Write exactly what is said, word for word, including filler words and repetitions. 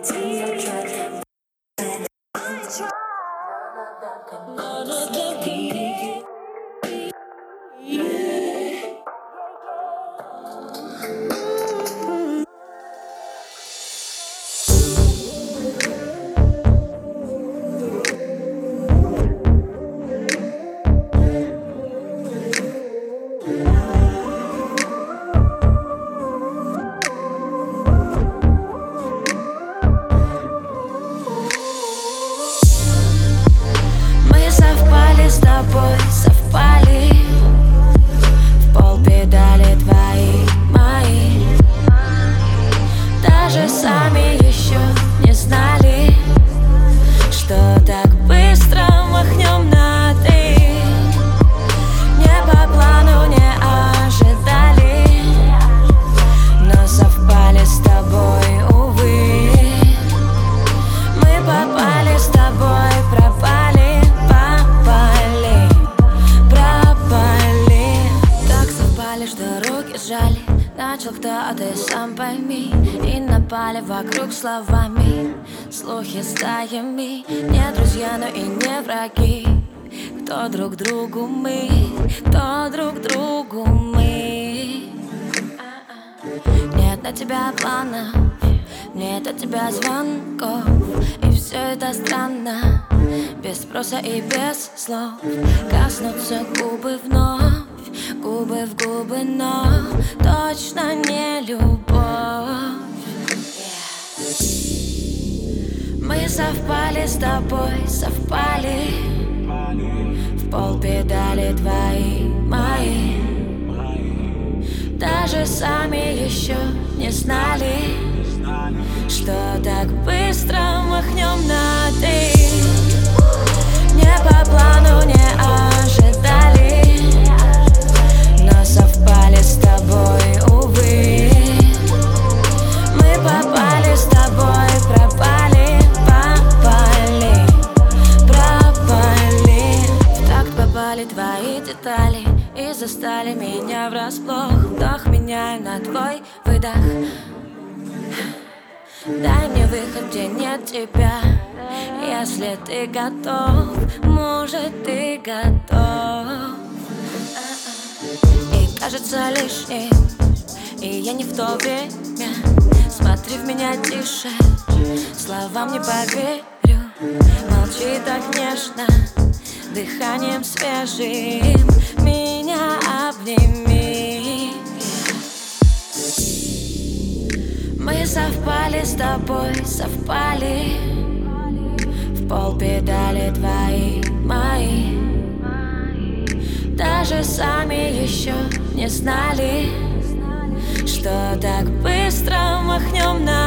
Совпали в пол педали твои, мои. Даже сами еще не знали, что так быстро махнем на ты. Не по плану, не ожидали, но совпали с тобой, увы. Мы попали с тобой, пропали. Жали, начал кто, а ты сам пойми. И напали вокруг словами, слухи стаями. Не друзья, но и не враги. Кто друг другу мы, кто друг другу мы. Нет на тебя планов, нет от тебя звонков. И все это странно, без спроса и без слов. Коснутся губы вновь, губы в губы, но точно не любовь. Мы совпали с тобой, совпали в пол педали твои, мои. Даже сами еще не знали, что так быстро махнем на ты. Не по плану, не ожидали, но совпали с тобой, увы. Мы попали с тобой, пропали, попали, пропали. В такт попали твои детали и застали меня врасплох. Вдох меняю на твой выдох. Дай мне выход, где нет тебя. Если ты готов, может, ты готов. И кажется лишним, и я не в то время. Смотри в меня тише, словам не поверю. Молчи так нежно, дыханием свежим меня обними. Мы совпали с тобой, совпали в пол педали твои, мои. Даже сами еще не знали, что так быстро махнем на